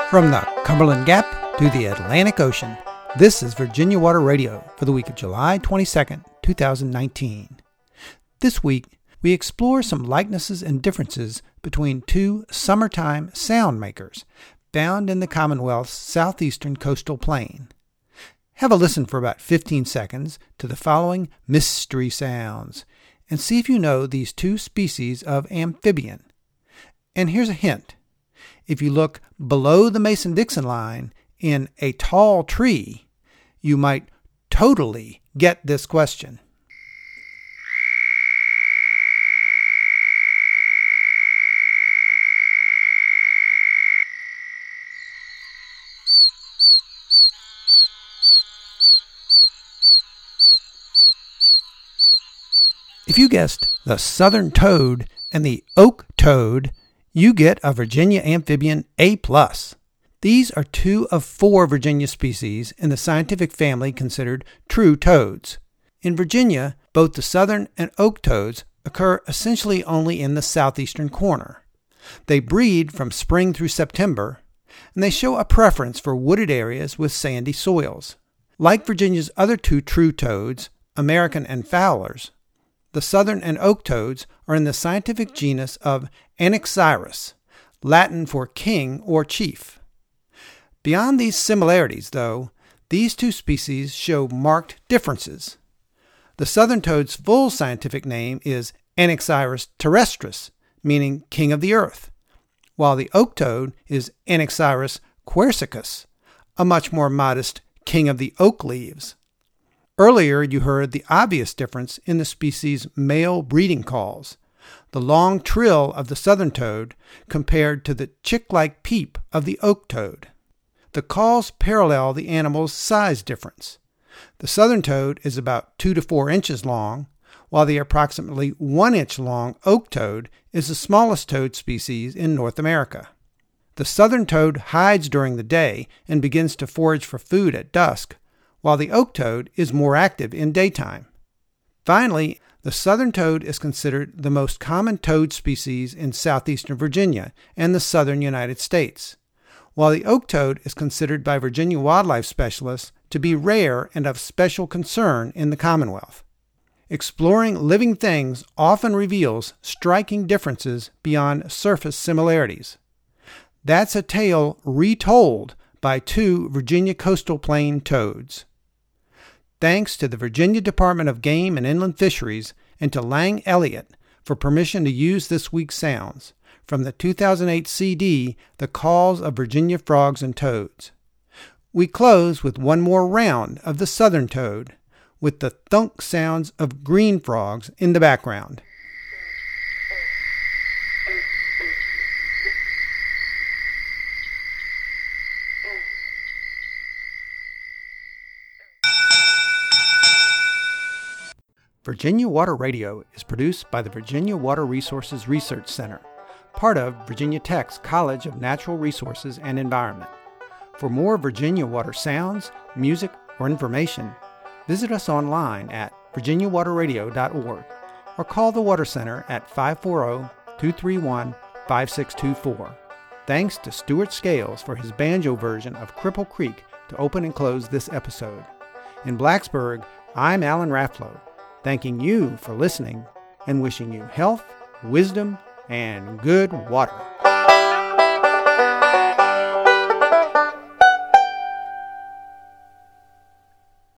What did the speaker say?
From the Cumberland Gap to the Atlantic Ocean, this is Virginia Water Radio for the week of July 22nd, 2019. This week, we explore some likenesses and differences between two summertime sound makers found in the Commonwealth's southeastern coastal plain. Have a listen for about 15 seconds to the following mystery sounds and see if you know these two species of amphibian. And here's a hint. If you look below the Mason-Dixon line in a tall tree, you might totally get this question. If you guessed the southern toad and the oak toad, you get a Virginia amphibian A+. These are two of four Virginia species in the scientific family considered true toads. In Virginia, both the southern and oak toads occur essentially only in the southeastern corner. They breed from spring through September, and they show a preference for wooded areas with sandy soils. Like Virginia's other two true toads, American and Fowler's, the southern and oak toads are in the scientific genus of Anaxyrus, Latin for king or chief. Beyond these similarities, though, these two species show marked differences. The southern toad's full scientific name is Anaxyrus terrestris, meaning king of the earth, while the oak toad is Anaxyrus quercus, a much more modest king of the oak leaves. Earlier, you heard the obvious difference in the species' male breeding calls, the long trill of the southern toad compared to the chick-like peep of the oak toad. The calls parallel the animal's size difference. The southern toad is about 2 to 4 inches long, while the approximately 1 inch long oak toad is the smallest toad species in North America. The southern toad hides during the day and begins to forage for food at dusk, while the oak toad is more active in daytime. Finally, the southern toad is considered the most common toad species in southeastern Virginia and the southern United States, while the oak toad is considered by Virginia wildlife specialists to be rare and of special concern in the Commonwealth. Exploring living things often reveals striking differences beyond surface similarities. That's a tale retold by two Virginia coastal plain toads. Thanks to the Virginia Department of Game and Inland Fisheries and to Lang Elliott for permission to use this week's sounds from the 2008 CD, The Calls of Virginia Frogs and Toads. We close with one more round of the southern toad, with the thunk sounds of green frogs in the background. Virginia Water Radio is produced by the Virginia Water Resources Research Center, part of Virginia Tech's College of Natural Resources and Environment. For more Virginia water sounds, music, or information, visit us online at virginiawaterradio.org or call the Water Center at 540-231-5624. Thanks to Stuart Scales for his banjo version of Cripple Creek to open and close this episode. In Blacksburg, I'm Alan Rafflow, thanking you for listening and wishing you health, wisdom, and good water.